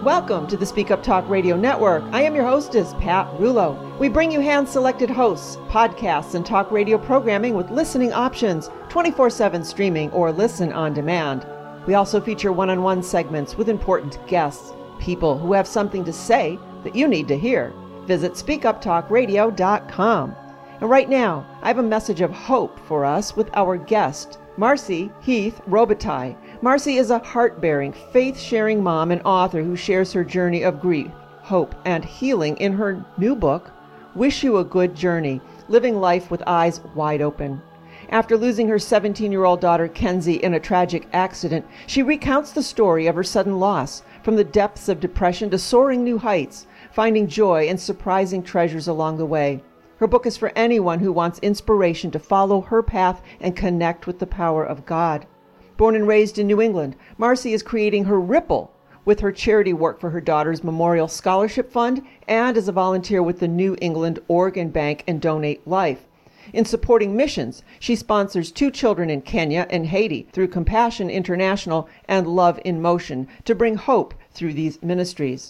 Welcome to the Speak Up Talk Radio Network. I am your hostess, Pat Rulo. We bring you hand-selected hosts, podcasts, and talk radio programming with listening options, 24/7 streaming, or listen on demand. We also feature one-on-one segments with important guests, people who have something to say that you need to hear. Visit speakuptalkradio.com. And right now, I have a message of hope for us with our guest, Marcy Heath Robitaille. Marcy is a heart-bearing, faith-sharing mom and author who shares her journey of grief, hope, and healing in her new book, Wish You a Good Journey, Living Life with Eyes Wide Open. After losing her 17-year-old daughter, Kenzie, in a tragic accident, she recounts the story of her sudden loss, from the depths of depression to soaring new heights, finding joy and surprising treasures along the way. Her book is for anyone who wants inspiration to follow her path and connect with the power of God. Born and raised in New England, Marcy is creating her Ripple with her charity work for her daughter's Memorial Scholarship Fund and as a volunteer with the New England Organ Bank and Donate Life. In supporting missions, she sponsors 2 children in Kenya and Haiti through Compassion International and Love in Motion to bring hope through these ministries.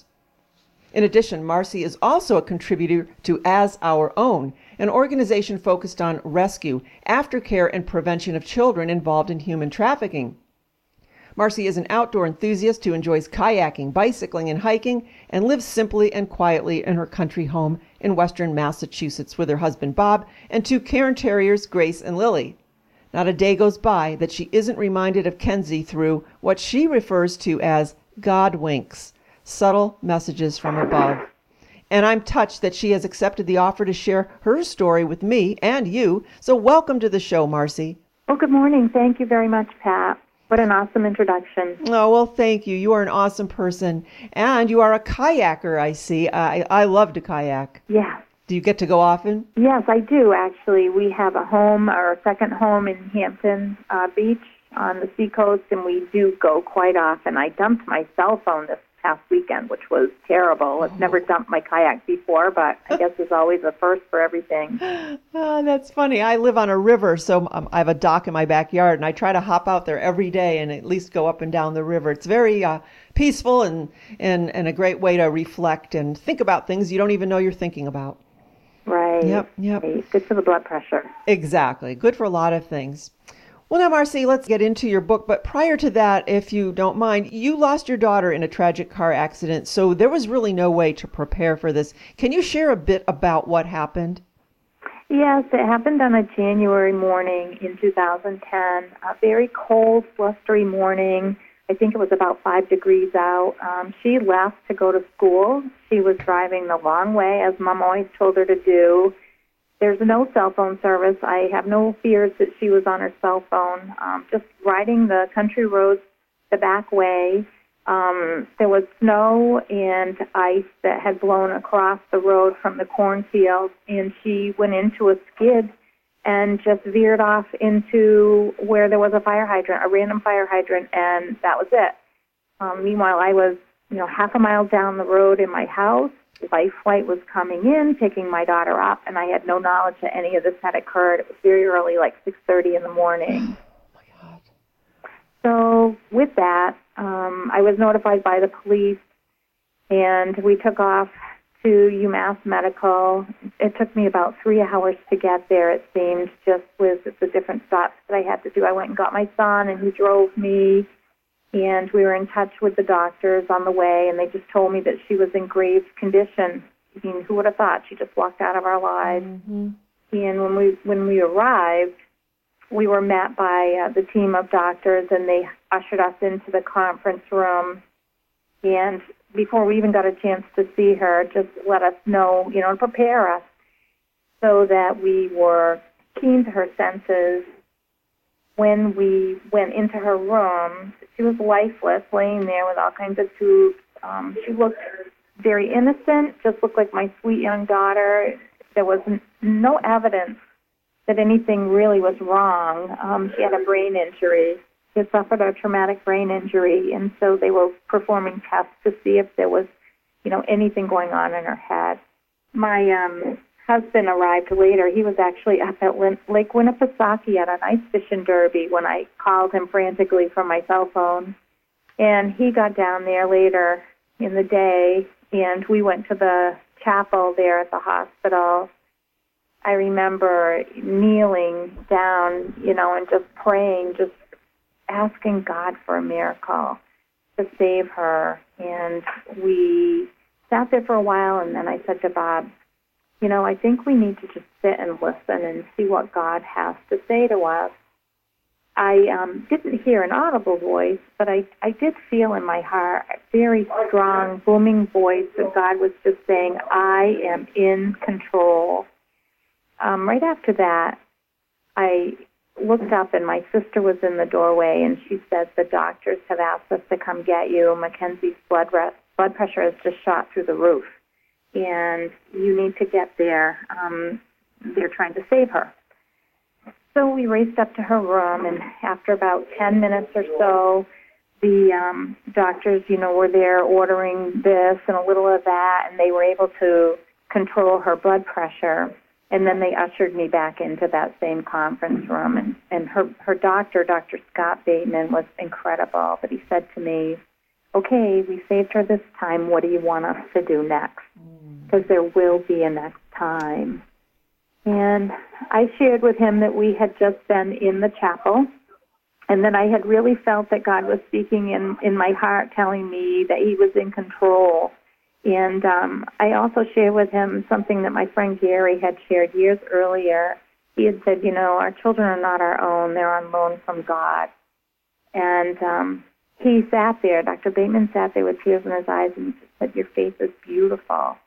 In addition, Marcy is also a contributor to As Our Own, an organization focused on rescue, aftercare, and prevention of children involved in human trafficking. Marcy is an outdoor enthusiast who enjoys kayaking, bicycling, and hiking, and lives simply and quietly in her country home in western Massachusetts with her husband Bob and 2 Cairn Terriers, Grace and Lily. Not a day goes by that she isn't reminded of Kenzie through what she refers to as God winks, subtle messages from above. And I'm touched that she has accepted the offer to share her story with me and you. So welcome to the show, Marcy. Well, good morning. Thank you very much, Pat. What an awesome introduction. Oh, well, thank you. You are an awesome person. And you are a kayaker, I see. I love to kayak. Yes. Do you get to go often? Yes, I do, actually. We have a home, our second home in Hampton Beach on the seacoast, and we do go quite often. I dumped my cell phone this past weekend, which was terrible. I've never dumped my kayak before, but I guess there's always a first for everything. Oh, that's funny. I live on a river, so I have a dock in my backyard, and I try to hop out there every day and at least go up and down the river. It's very peaceful and a great way to reflect and think about things you don't even know you're thinking about. Right. Yep. Right. Good for the blood pressure. Exactly. Good for a lot of things. Well, now, Marcy, let's get into your book. But prior to that, if you don't mind, you lost your daughter in a tragic car accident, so there was really no way to prepare for this. Can you share a bit about what happened? Yes, it happened on a January morning in 2010, a very cold, blustery morning. I think it was about 5 degrees out. She left to go to school. She was driving the long way, as Mom always told her to do. There's no cell phone service. I have no fears that she was on her cell phone. Just riding the country roads the back way. There was snow and ice that had blown across the road from the cornfield, and she went into a skid and just veered off into where there was a fire hydrant, a random fire hydrant, and that was it. Meanwhile, I was, half a mile down the road in my house. Life flight was coming in, picking my daughter up, and I had no knowledge that any of this had occurred. It was very early, like 6:30 in the morning. Oh, my God. So with that, I was notified by the police, and we took off to UMass Medical. It took me about 3 hours to get there, it seemed, just with the different stops that I had to do. I went and got my son, and he drove me. And we were in touch with the doctors on the way, and they just told me that she was in grave condition. I mean, who would have thought? She just walked out of our lives. Mm-hmm. And when we arrived, we were met by the team of doctors, and they ushered us into the conference room. And before we even got a chance to see her, just let us know, and prepare us so that we were keen to her senses. When we went into her room, she was lifeless, laying there with all kinds of tubes. She looked very innocent, just looked like my sweet young daughter. There was no evidence that anything really was wrong. She had a brain injury. She had suffered a traumatic brain injury, and so they were performing tests to see if there was, anything going on in her head. My husband arrived later. He was actually up at Lake Winnipesaukee at an ice fishing derby when I called him frantically from my cell phone. And he got down there later in the day, and we went to the chapel there at the hospital. I remember kneeling down, and just praying, just asking God for a miracle to save her. And we sat there for a while, and then I said to Bob, I think we need to just sit and listen and see what God has to say to us. I didn't hear an audible voice, but I did feel in my heart a very strong, booming voice that God was just saying, I am in control. Right after that, I looked up, and my sister was in the doorway, and she said, the doctors have asked us to come get you. Mackenzie's blood pressure has just shot through the roof, and you need to get there. They're trying to save her. So we raced up to her room, and after about 10 minutes or so, the doctors, were there ordering this and a little of that, and they were able to control her blood pressure. And then they ushered me back into that same conference room, and her doctor, Dr. Scott Bateman, was incredible. But he said to me, okay, we saved her this time. What do you want us to do next? Because there will be a next time. And I shared with him that we had just been in the chapel, and that I had really felt that God was speaking in my heart, telling me that he was in control. And I also shared with him something that my friend Gary had shared years earlier. He had said, our children are not our own. They're on loan from God. And he sat there, Dr. Bateman sat there with tears in his eyes, and he said, your face is beautiful.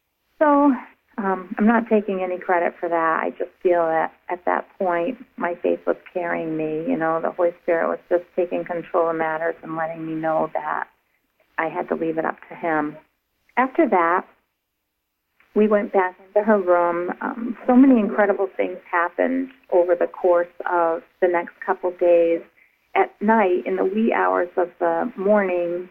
So I'm not taking any credit for that. I just feel that at that point, my faith was carrying me. The Holy Spirit was just taking control of matters and letting me know that I had to leave it up to him. After that, we went back into her room. So many incredible things happened over the course of the next couple days. At night, in the wee hours of the morning,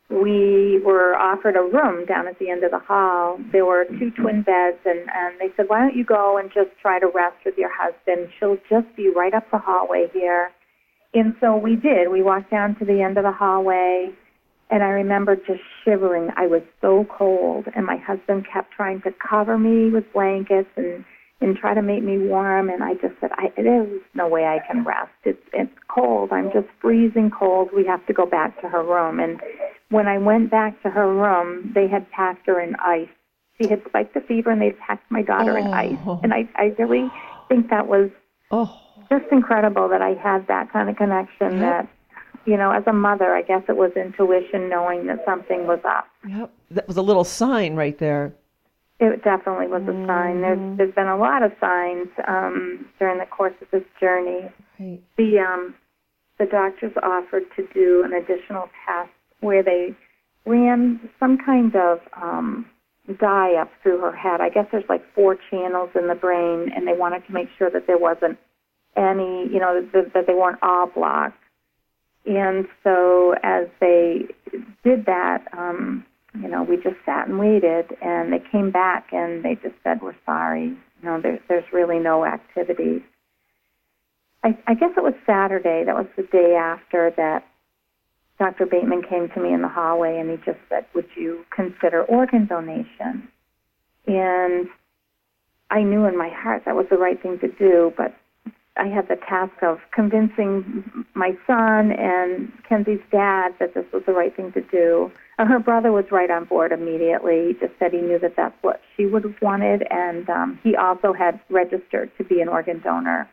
we were offered a room down at the end of the hall. There were 2 twin beds, and they said, why don't you go and just try to rest with your husband? She'll just be right up the hallway here. And so we did. We walked down to the end of the hallway, and I remember just shivering. I was so cold, and my husband kept trying to cover me with blankets and try to make me warm, and I just said, there's no way I can rest. It's cold. I'm just freezing cold. We have to go back to her room. And when I went back to her room, they had packed her in ice. She had spiked the fever, and they packed my daughter in ice. And I really think that was just incredible that I had that kind of connection that, as a mother, I guess it was intuition, knowing that something was up. Yep. That was a little sign right there. It definitely was a sign. There's been a lot of signs during the course of this journey. Right. The doctors offered to do an additional test where they ran some kind of dye up through her head. I guess there's like 4 channels in the brain, and they wanted to make sure that there wasn't any, that they weren't all blocked. And so as they did that, we just sat and waited, and they came back and they just said, we're sorry. There's really no activity. I guess it was Saturday. That was the day after that Dr. Bateman came to me in the hallway, and he just said, would you consider organ donation? And I knew in my heart that was the right thing to do, but I had the task of convincing my son and Kenzie's dad that this was the right thing to do. And her brother was right on board immediately. He just said he knew that that's what she would have wanted, and he also had registered to be an organ donor.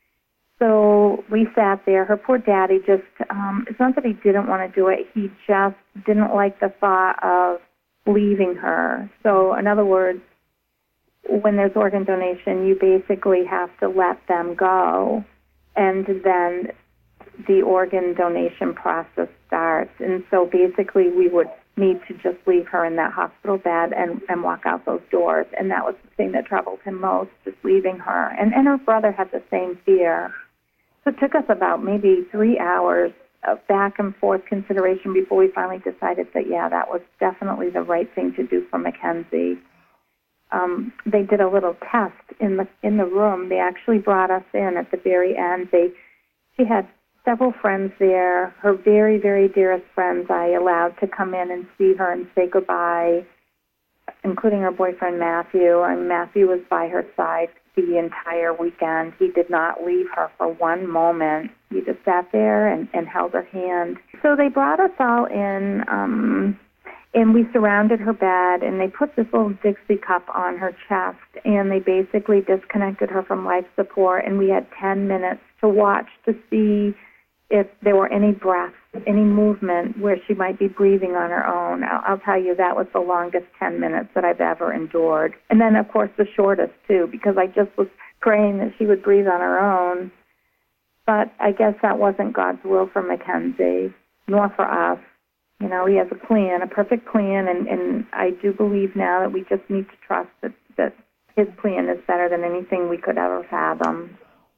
So we sat there. Her poor daddy just, it's not that he didn't want to do it, he just didn't like the thought of leaving her. So in other words, when there's organ donation, you basically have to let them go, and then the organ donation process starts. And so basically we would need to just leave her in that hospital bed and walk out those doors. And that was the thing that troubled him most, just leaving her. And her brother had the same fear. So it took us about maybe 3 hours of back and forth consideration before we finally decided that, yeah, that was definitely the right thing to do for Mackenzie. They did a little test in the room. They actually brought us in at the very end. She had several friends there. Her very, very dearest friends I allowed to come in and see her and say goodbye, including her boyfriend, Matthew. And Matthew was by her side the entire weekend. He did not leave her for one moment. He just sat there and held her hand. So they brought us all in, and we surrounded her bed, and they put this little Dixie cup on her chest, and they basically disconnected her from life support, and we had 10 minutes to watch to see if there were any breaths, any movement where she might be breathing on her own. I'll tell you, that was the longest 10 minutes that I've ever endured. And then, of course, the shortest, too, because I just was praying that she would breathe on her own. But I guess that wasn't God's will for Mackenzie, nor for us. You know, he has a plan, a perfect plan, and I do believe now that we just need to trust that his plan is better than anything we could ever fathom.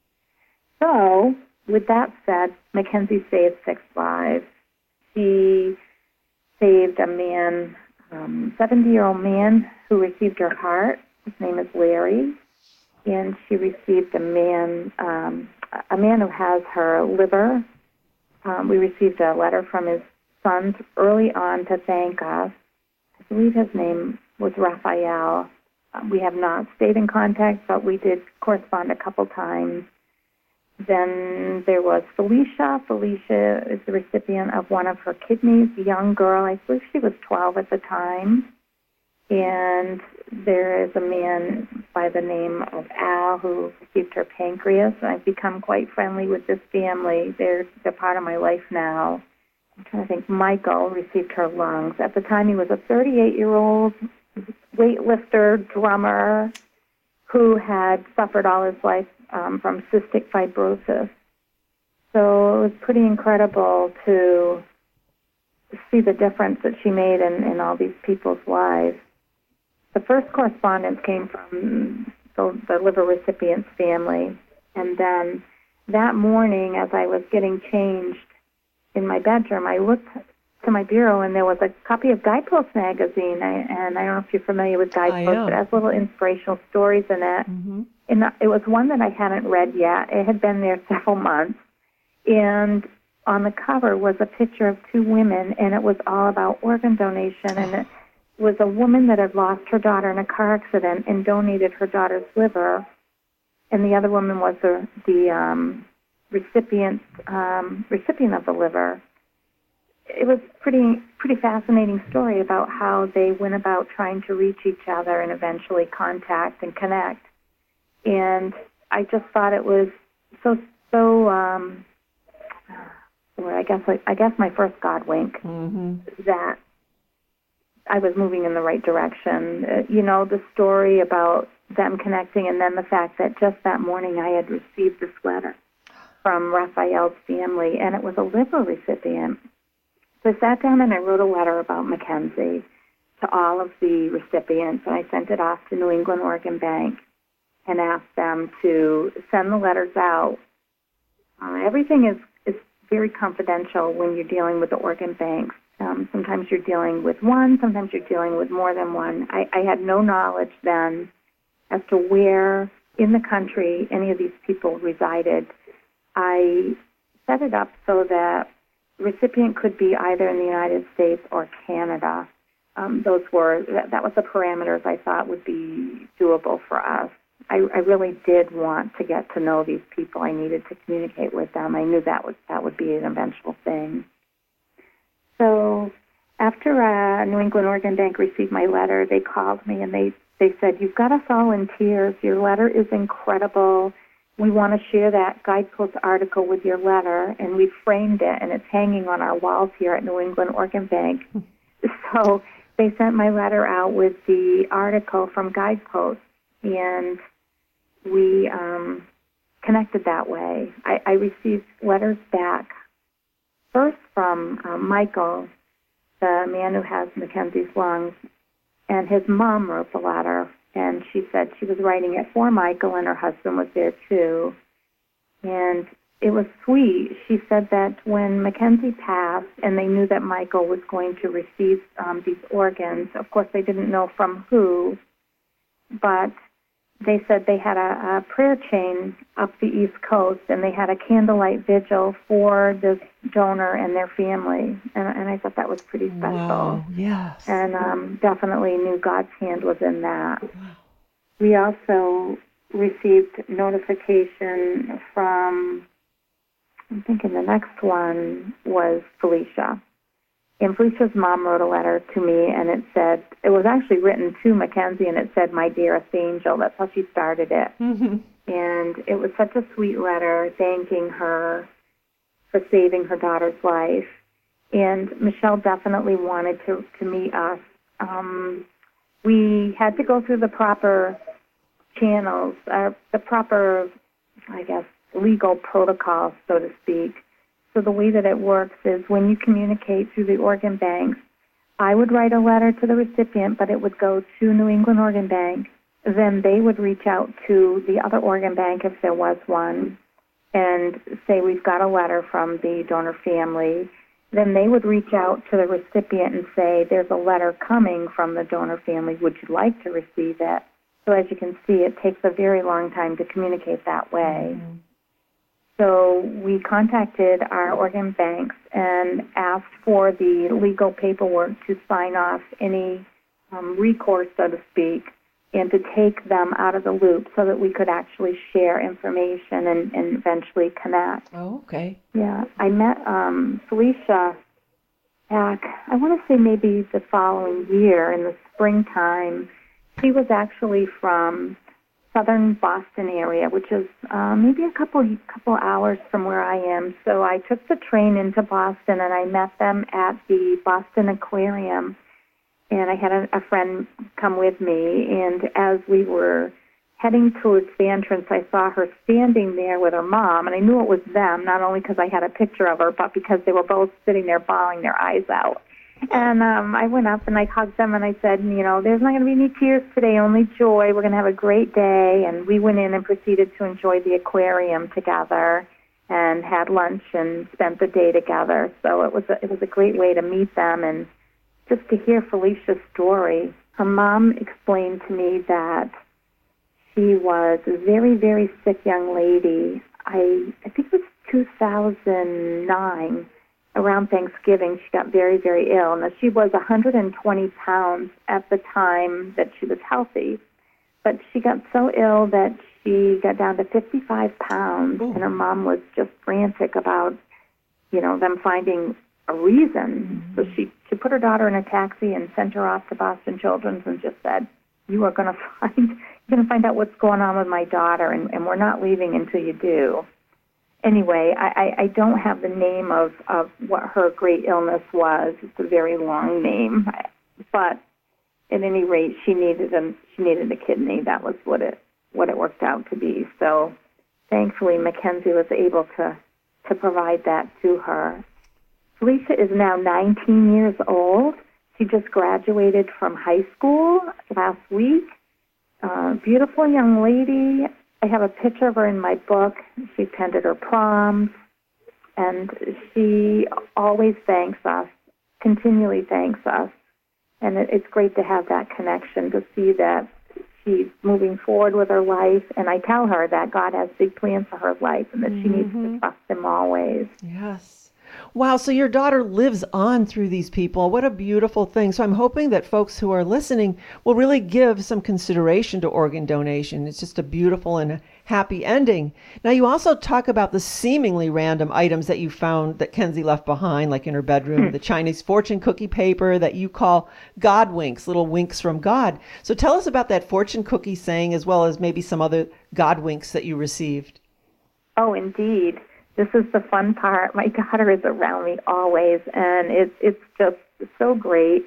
So, with that said, Mackenzie saved 6 lives. She saved a man, 70-year-old man who received her heart. His name is Larry. And she received a man who has her liver. We received a letter from his sons early on to thank us. I believe his name was Raphael. We have not stayed in contact, but we did correspond a couple times. Then there was Felicia. Felicia is the recipient of one of her kidneys, a young girl. I believe she was 12 at the time. And there is a man by the name of Al who received her pancreas. I've become quite friendly with this family. They're part of my life now. I'm trying to think. Michael received her lungs. At the time, he was a 38-year-old weightlifter, drummer, who had suffered all his life from cystic fibrosis. So it was pretty incredible to see the difference that she made in all these people's lives. The first correspondence came from the liver recipient's family. And then that morning, as I was getting changed in my bedroom, I looked to my bureau, and there was a copy of Guidepost magazine. And I don't know if you're familiar with Guidepost, but it has little inspirational stories in it. Mm-hmm. And it was one that I hadn't read yet. It had been there several months. And on the cover was a picture of 2 women, and it was all about organ donation. And it was a woman that had lost her daughter in a car accident and donated her daughter's liver. And the other woman was the recipient of the liver. It was pretty fascinating story about how they went about trying to reach each other and eventually contact and connect. And I just thought it was so. I guess my first God wink, that I was moving in the right direction. The story about them connecting, and then the fact that just that morning I had received this letter from Raphael's family, and it was a liver recipient. So I sat down and I wrote a letter about Mackenzie to all of the recipients, and I sent it off to New England Organ Bank and asked them to send the letters out. Everything is very confidential when you're dealing with the organ banks. Sometimes you're dealing with one, sometimes you're dealing with more than one. I had no knowledge then as to where in the country any of these people resided. I set it up so that the recipient could be either in the United States or Canada. That was the parameters I thought would be doable for us. I really did want to get to know these people. I needed to communicate with them. I knew that would be an eventual thing. So after New England Organ Bank received my letter, they called me and they said, "You've got us all in tears. Your letter is incredible. We want to share that Guidepost article with your letter," and we framed it, and it's hanging on our walls here at New England Organ Bank. So they sent my letter out with the article from Guidepost, and we connected that way. I received letters back, first from Michael, the man who has Mackenzie's lungs, and his mom wrote the letter, and she said she was writing it for Michael, and her husband was there too. And it was sweet. She said that when Mackenzie passed and they knew that Michael was going to receive these organs, of course they didn't know from who, but they said they had a prayer chain up the East Coast, and they had a candlelight vigil for this donor and their family. And I thought that was pretty special. Wow, yes. And definitely knew God's hand was in that. Wow. We also received notification from, I'm thinking the next one was Felicia. And Felicia's mom wrote a letter to me, and it said, it was actually written to Mackenzie, and it said, "My dearest angel." That's how she started it. Mm-hmm. And it was such a sweet letter thanking her for saving her daughter's life. And Michelle definitely wanted to meet us. We had to go through the proper channels, the proper, I guess, legal protocol, so to speak. So the way that it works is when you communicate through the organ banks, I would write a letter to the recipient, but it would go to New England Organ Bank. Then they would reach out to the other organ bank if there was one and say, "We've got a letter from the donor family." Then they would reach out to the recipient and say, "There's a letter coming from the donor family. Would you like to receive it?" So as you can see, it takes a very long time to communicate that way. Mm-hmm. So we contacted our organ banks and asked for the legal paperwork to sign off any recourse, so to speak, and to take them out of the loop so that we could actually share information and eventually connect. Oh, okay. Yeah, I met Felicia back, I want to say maybe the following year in the springtime. She was actually from southern Boston area, which is maybe a couple hours from where I am. So I took the train into Boston, and I met them at the Boston Aquarium. And I had a friend come with me, and as we were heading towards the entrance, I saw her standing there with her mom, and I knew it was them, not only because I had a picture of her, but because they were both sitting there bawling their eyes out. And I went up and I hugged them and I said, there's not going to be any tears today, only joy. We're going to have a great day. And we went in and proceeded to enjoy the aquarium together and had lunch and spent the day together. So it was a great way to meet them and just to hear Felicia's story. Her mom explained to me that she was a very, very sick young lady. I think it was 2009. Around Thanksgiving, she got very, very ill. Now, she was 120 pounds at the time that she was healthy, but she got so ill that she got down to 55 pounds, and her mom was just frantic about, them finding a reason. Mm-hmm. So she put her daughter in a taxi and sent her off to Boston Children's and just said, "You are going to find out what's going on with my daughter, and we're not leaving until you do." Anyway, I don't have the name of what her great illness was. It's a very long name, but at any rate, she needed a kidney. That was what it worked out to be. So, thankfully, Mackenzie was able to provide that to her. Felicia is now 19 years old. She just graduated from high school last week. Beautiful young lady. I have a picture of her in my book. She attended her proms, and she always thanks us, continually thanks us. And it's great to have that connection, to see that she's moving forward with her life. And I tell her that God has big plans for her life and that she needs to trust Him always. Yes. Wow, so your daughter lives on through these people. What a beautiful thing. So I'm hoping that folks who are listening will really give some consideration to organ donation. It's just a beautiful and a happy ending. Now, you also talk about the seemingly random items that you found that Kenzie left behind, like in her bedroom, the Chinese fortune cookie paper that you call God winks, little winks from God. So tell us about that fortune cookie saying, as well as maybe some other God winks that you received. Oh, indeed. This is the fun part. My daughter is around me always, and it's just so great.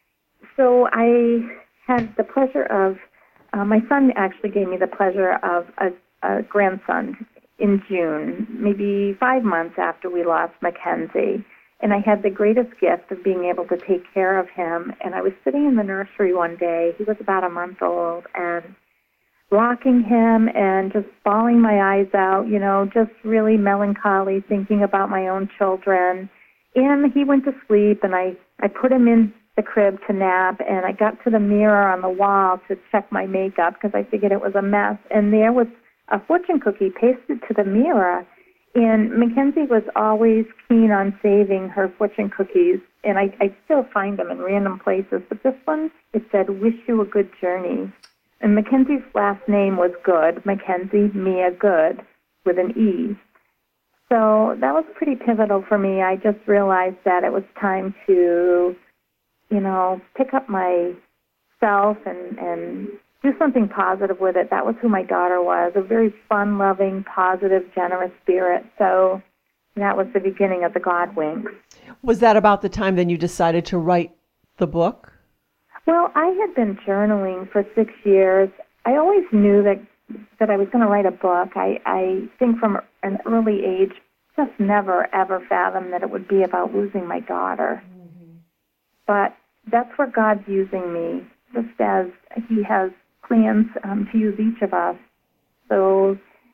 So I had the pleasure of, my son actually gave me the pleasure of a grandson in June, maybe 5 months after we lost Mackenzie. And I had the greatest gift of being able to take care of him. And I was sitting in the nursery one day. He was about a month old, and rocking him and just bawling my eyes out, just really melancholy, thinking about my own children. And he went to sleep, and I put him in the crib to nap, and I got to the mirror on the wall to check my makeup because I figured it was a mess, and there was a fortune cookie pasted to the mirror. And Mackenzie was always keen on saving her fortune cookies, and I still find them in random places. But this one, it said, "Wish you a good journey." And Mackenzie's last name was Good, Mackenzie Mia Good, with an E. So that was pretty pivotal for me. I just realized that it was time to, pick up myself and do something positive with it. That was who my daughter was, a very fun-loving, positive, generous spirit. So that was the beginning of the God Winks. Was that about the time then you decided to write the book? Well, I had been journaling for 6 years. I always knew that I was going to write a book. I think from an early age, just never, ever fathomed that it would be about losing my daughter. Mm-hmm. But that's where God's using me, just as He has plans to use each of us. So,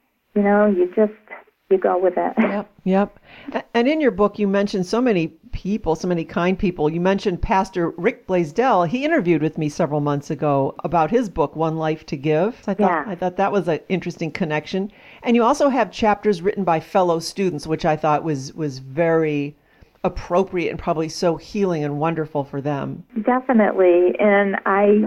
you go with it. Yep. And in your book, you mentioned so many people, so many kind people. You mentioned Pastor Rick Blaisdell. He interviewed with me several months ago about his book, One Life to Give. So I thought that was an interesting connection. And you also have chapters written by fellow students, which I thought was very appropriate and probably so healing and wonderful for them. Definitely. And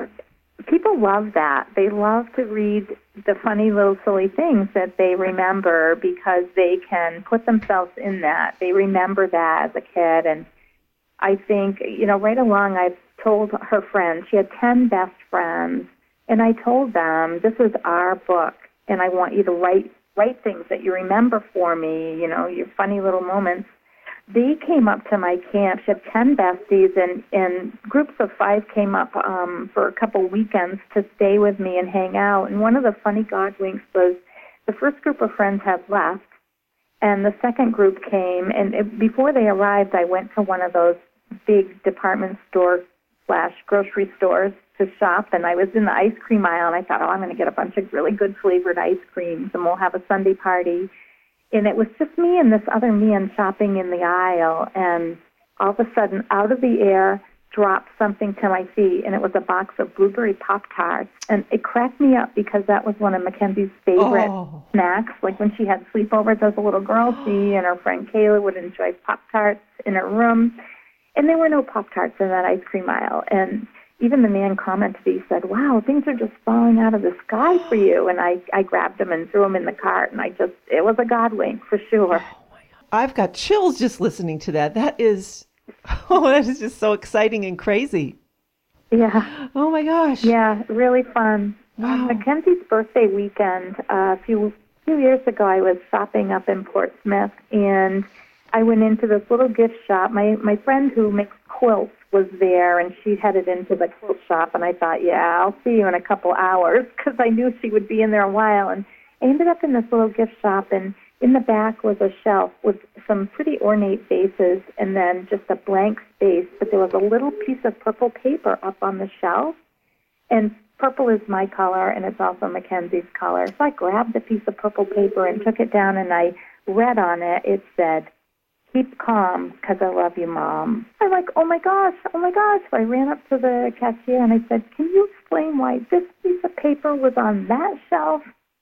people love that. They love to read the funny little silly things that they remember because they can put themselves in that. They remember that as a kid. And I think, right along, I've told her friends, she had 10 best friends, and I told them, this is our book, and I want you to write things that you remember for me, your funny little moments. They came up to my camp. She had 10 besties, and groups of 5 came up for a couple weekends to stay with me and hang out. And one of the funny God winks was the first group of friends had left, and the second group came. And before they arrived, I went to one of those big department store / grocery stores to shop, and I was in the ice cream aisle, and I thought, I'm going to get a bunch of really good flavored ice creams, and we'll have a Sunday party. And it was just me and this other man shopping in the aisle, and all of a sudden, out of the air, dropped something to my feet, and it was a box of blueberry Pop-Tarts. And it cracked me up because that was one of Mackenzie's favorite snacks. Like when she had sleepovers as a little girl, she and her friend Kayla would enjoy Pop-Tarts in her room. And there were no Pop-Tarts in that ice cream aisle. And even the man commented, he said, wow, things are just falling out of the sky for you. And I grabbed them and threw them in the cart, and it was a God wink for sure. Oh my God. I've got chills just listening to that. That is just so exciting and crazy. Yeah. Oh my gosh. Yeah, really fun. Wow. Mackenzie's birthday weekend, a few years ago, I was shopping up in Portsmouth, and I went into this little gift shop. My friend who makes quilts was there, and she headed into the quilt shop, and I thought, I'll see you in a couple hours, because I knew she would be in there a while. And I ended up in this little gift shop, and in the back was a shelf with some pretty ornate vases and then just a blank space, but there was a little piece of purple paper up on the shelf, and purple is my color, and it's also Mackenzie's color. So I grabbed the piece of purple paper and took it down, and I read on it, it said, keep calm, because I love you, Mom. I'm like, oh my gosh. So I ran up to the cashier and I said, can you explain why this piece of paper was on that shelf?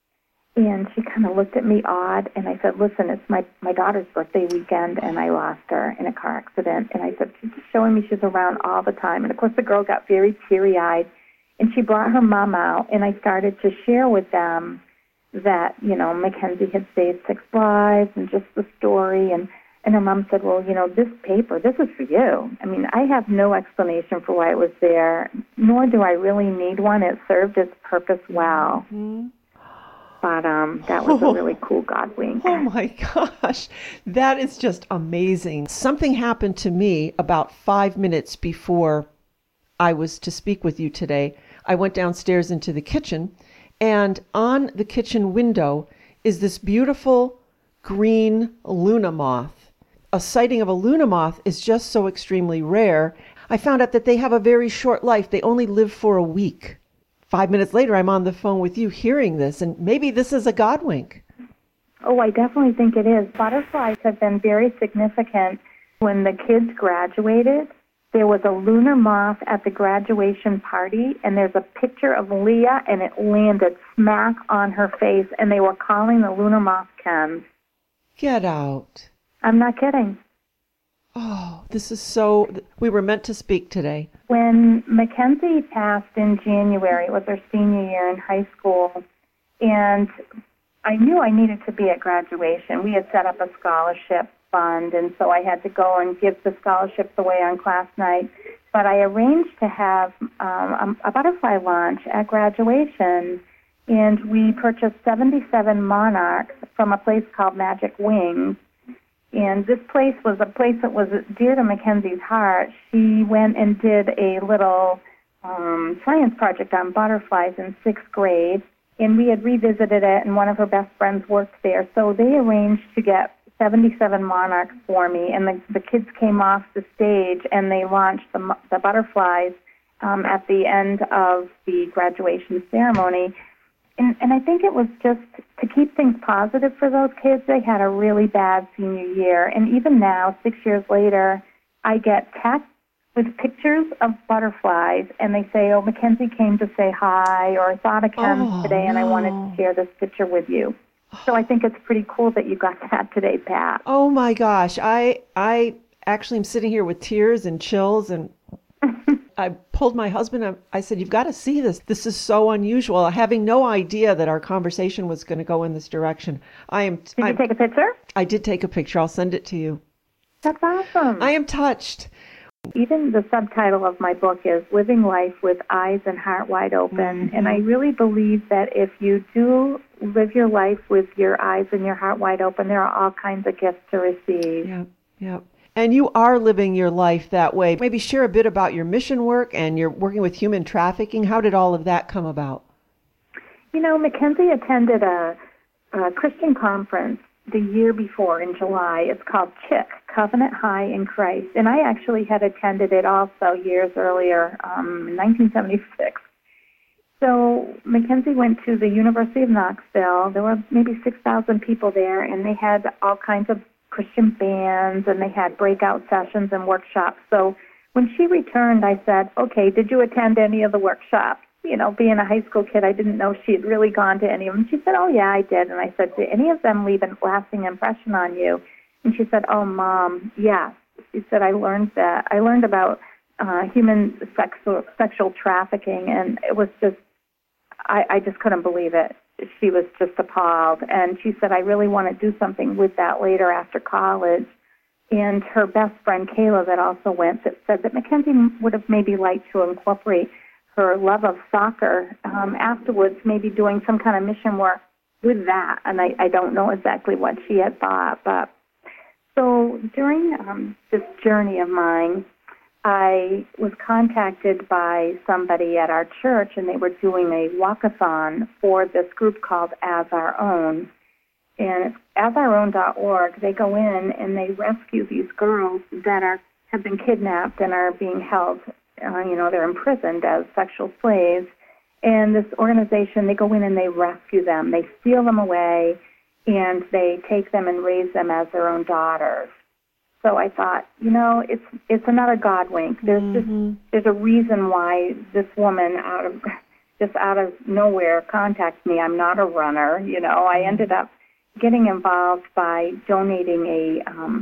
And she kind of looked at me odd, and I said, listen, it's my daughter's birthday weekend, and I lost her in a car accident. And I said, she's just showing me she's around all the time. And, of course, the girl got very teary-eyed, and she brought her mom out, and I started to share with them that, Mackenzie had saved 6 lives and just the story. And her mom said, well, this paper, this is for you. I mean, I have no explanation for why it was there, nor do I really need one. It served its purpose well. Mm-hmm. But that was a really cool God wink. Oh, my gosh. That is just amazing. Something happened to me about 5 minutes before I was to speak with you today. I went downstairs into the kitchen, and on the kitchen window is this beautiful green Luna moth. A sighting of a Luna moth is just so extremely rare. I found out that they have a very short life. They only live for a week. 5 minutes later, I'm on the phone with you hearing this, and maybe this is a God wink. Oh, I definitely think it is. Butterflies have been very significant. When the kids graduated, there was a lunar moth at the graduation party, and there's a picture of Leah, and it landed smack on her face, and they were calling the lunar moth Ken. Get out. I'm not kidding. Oh, this is so... We were meant to speak today. When Mackenzie passed in January, it was her senior year in high school, and I knew I needed to be at graduation. We had set up a scholarship fund, and so I had to go and give the scholarships away on class night. But I arranged to have a butterfly launch at graduation, and we purchased 77 monarchs from a place called Magic Wings. And this place was a place that was dear to Mackenzie's heart. She went and did a little science project on butterflies in 6th grade, and we had revisited it, and one of her best friends worked there. So they arranged to get 77 monarchs for me, and the kids came off the stage, and they launched the butterflies at the end of the graduation ceremony. And I think it was just to keep things positive for those kids. They had a really bad senior year. And even now, 6 years later, I get texts with pictures of butterflies, and they say, oh, Mackenzie came to say hi, or I thought of Ken today, and I wanted to share this picture with you. So I think it's pretty cool that you got that today, Pat. Oh, my gosh. I actually am sitting here with tears and chills, and I pulled my husband. I said, you've got to see this. This is so unusual. Having no idea that our conversation was going to go in this direction. Did you take a picture? I did take a picture. I'll send it to you. That's awesome. I am touched. Even the subtitle of my book is Living Life with Eyes and Heart Wide Open. Mm-hmm. And I really believe that if you do live your life with your eyes and your heart wide open, there are all kinds of gifts to receive. Yep. And you are living your life that way. Maybe share a bit about your mission work and you're working with human trafficking. How did all of that come about? You know, Mackenzie attended a Christian conference the year before in July. It's called CHIC, Covenant High in Christ. And I actually had attended it also years earlier, in 1976. So Mackenzie went to the University of Knoxville. There were maybe 6,000 people there, and they had all kinds of Christian bands, and they had breakout sessions and workshops. So when she returned, I said, okay, did you attend any of the workshops? You know, being a high school kid, I didn't know she had really gone to any of them. She said, oh, yeah, I did. And I said, did any of them leave a lasting impression on you? And she said, oh, Mom, yes. She said, I learned that. I learned about human sexual trafficking, and it was just, I just couldn't believe it. She was just appalled. And she said, I really want to do something with that later after college. And her best friend, Kayla, that also went, said that Mackenzie would have maybe liked to incorporate her love of soccer afterwards, maybe doing some kind of mission work with that. And I don't know exactly what she had thought. But so during this journey of mine, I was contacted by somebody at our church, and they were doing a walkathon for this group called As Our Own. And it's asourown.org. They go in and they rescue these girls that have been kidnapped and are being held, they're imprisoned as sexual slaves. And this organization, they go in and they rescue them. They steal them away, and they take them and raise them as their own daughters. So I thought, it's another God wink. There's a reason why this woman out of nowhere contacts me. I'm not a runner. I ended up getting involved by donating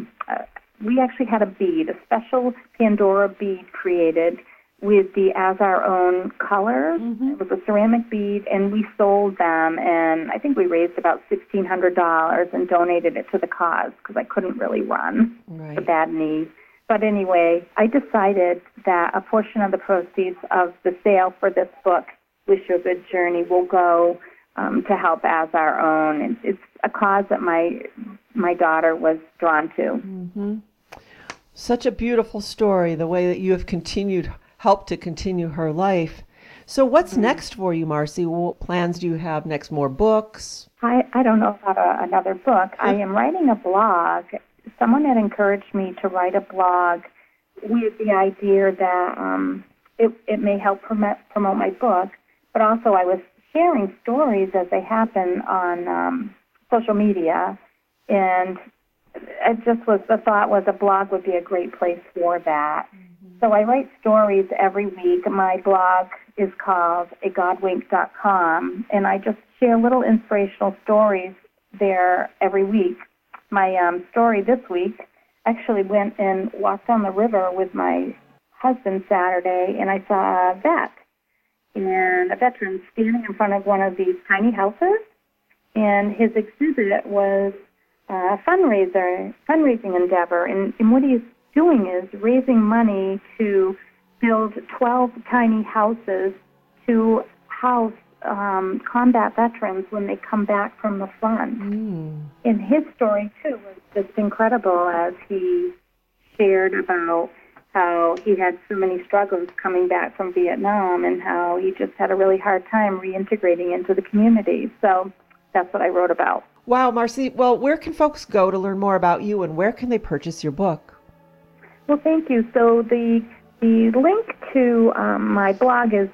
we actually had a special Pandora bead created with the As Our Own colors. Mm-hmm. It was a ceramic bead, and we sold them, and I think we raised about $1,600 and donated it to the cause because I couldn't really run the bad knee. But anyway, I decided that a portion of the proceeds of the sale for this book, Wish You a Good Journey, will go to help As Our Own. And it's a cause that my daughter was drawn to. Mm-hmm. Such a beautiful story, the way that you have helped to continue her life. So what's next for you, Marcy? What plans do you have next? More books? I don't know about another book. I am writing a blog. Someone had encouraged me to write a blog with the idea that it may help promote my book, but also I was sharing stories as they happen on social media, and the thought was a blog would be a great place for that. Mm-hmm. So I write stories every week. My blog is called agodwink.com, and I just share little inspirational stories there every week. My story this week actually went and walked on the river with my husband Saturday, and I saw a vet and a veteran standing in front of one of these tiny houses, and his exhibit was a fundraising endeavor, and what he's doing is raising money to build 12 tiny houses to house combat veterans when they come back from the front. And his story, too, was just incredible as he shared about how he had so many struggles coming back from Vietnam and how he just had a really hard time reintegrating into the community. So that's what I wrote about. Wow, Marcy. Well, where can folks go to learn more about you, and where can they purchase your book? Well, thank you. So the link to my blog is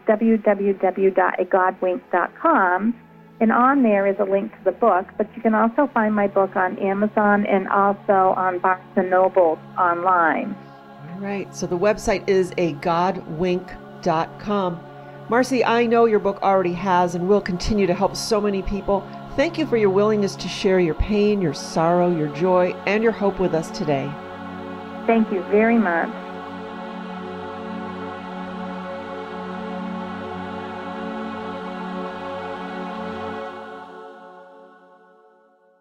www.agodwink.com, and on there is a link to the book, but you can also find my book on Amazon and also on Barnes & Noble online. All right, so the website is agodwink.com. Marcy, I know your book already has and will continue to help so many people. Thank you for your willingness to share your pain, your sorrow, your joy, and your hope with us today. Thank you very much.